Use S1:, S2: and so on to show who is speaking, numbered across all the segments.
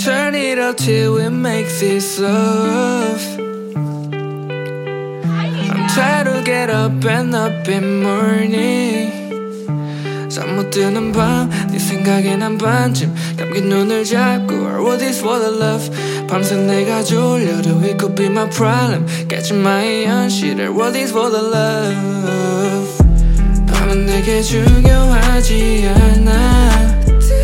S1: turn it up till we make this love. I'm tired to get up and up in morning. 잠 못 드는 밤 네 생각에 난 반쯤 감긴 눈을 잡고 I want this for the love. 밤새 내가 졸려도 it could be my problem. 깨지 마 이 현실을 I want this for the love. 밤은 내게 중요하지 않아.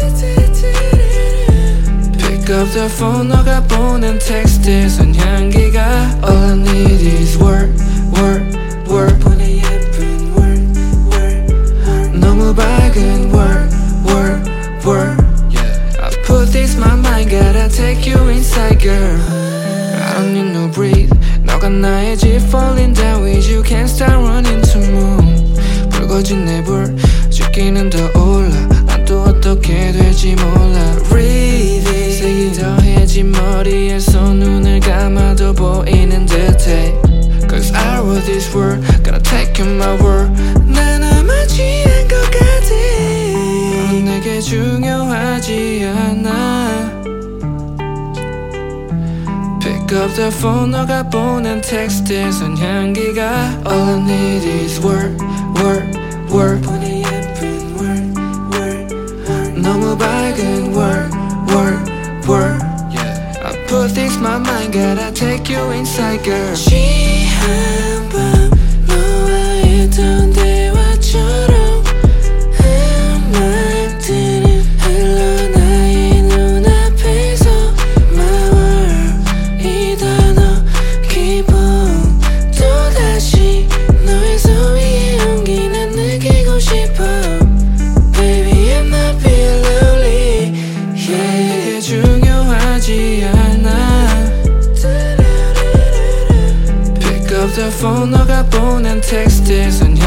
S1: Pick up the phone 너가 보낸 텍스트에선 향기가 All I need is work, work, work. 보내 예쁜 work, work, work. 너무 밝은 work, work, work. I put this in my mind, gotta take you inside girl. I don't need no breathe. 너가 나의 집 falling down with you can't start running to moon. 붉어진 내 불 죽기는 더 올라 난 또 어떻게 될지 몰라 Breathe it 색이 더해진 머리에서 눈을 감아도 보이는 듯해 Cause I wrote this word Gotta take you my word 난 아마 취한 것 같아 넌 내게 중요하지 않아 Pick up the phone 너가 보낸 텍스트에선 향기가 All I need is work, work, work. 보내 예쁜 work, work, work. 너무 밝은 work, work, work. I put this in my mind, gotta take you inside girl. 취한 밤 너와 있던 대화처럼 음악들은 흘러 나의 눈앞에서 My world 이 단어 기분 또다시 너의 소리에 온기 난 느끼고 싶어 Baby I'm not feeling lonely Yeah 이게 중요하지 않아 Pick up the phone 너가 보낸 텍스트에선